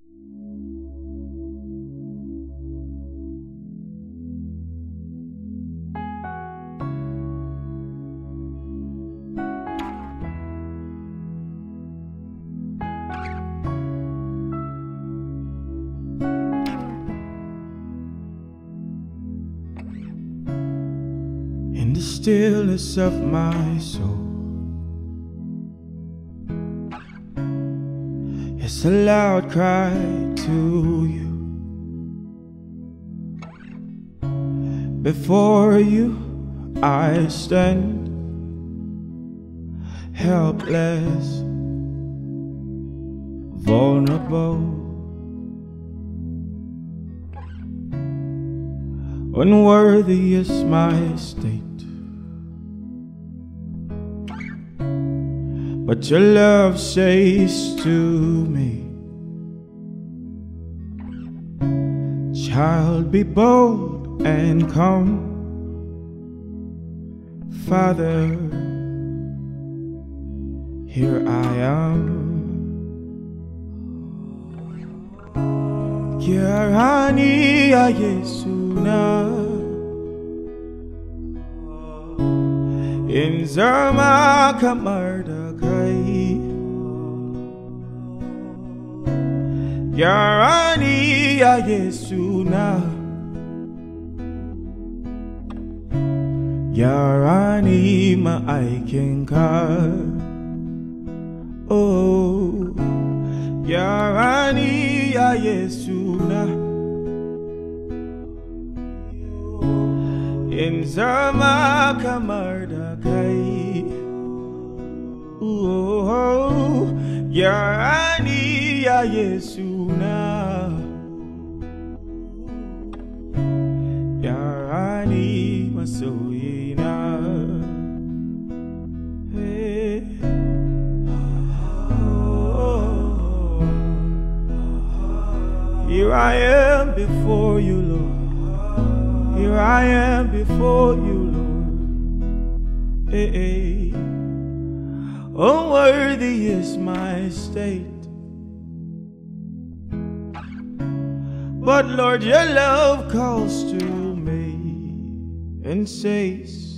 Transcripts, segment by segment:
In the stillness of my soul, it's a loud cry to you. Before you I stand, helpless, vulnerable. Unworthy is my state, but your love says to me, child, be bold and come. Father, here I am. Kirani ya Yesu na inzama kamarda kai. Kirani ya Yesu na Yarani ma'aikinka. Oh, Yarani ya Yesu na in zama kamar da kai. Oh, Yarani ya Yesu na Yarani masoyina. Hey. Here I am before you, Lord. Here I am before you, Lord. Hey, hey. Unworthy is my state, but Lord, your love calls to me and says,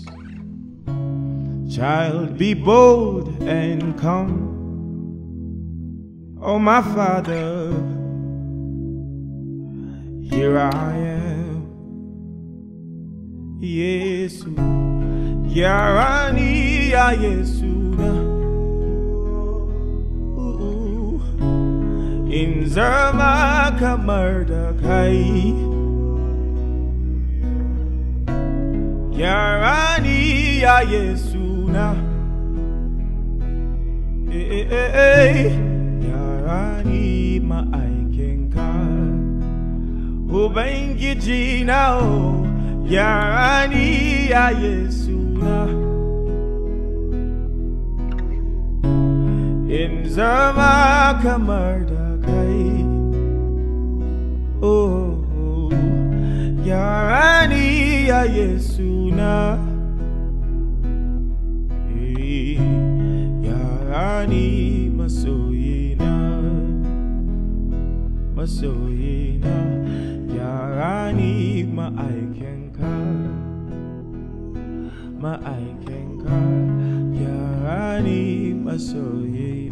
child, be bold and come. Oh, my Father, here I am. Yesu, Yarani ya Yesu na in zama kamar da kai. Yarani ya Yesu na Yarani ma'aikinka. Ubangiji na o Yarani ya Yesu na in zama kamar da kai. Oh, Yarani ya Yesu na Yarani masoyina, masoyina. Yarani ma'aikinka, ma'aikinka. Yarani masoyina.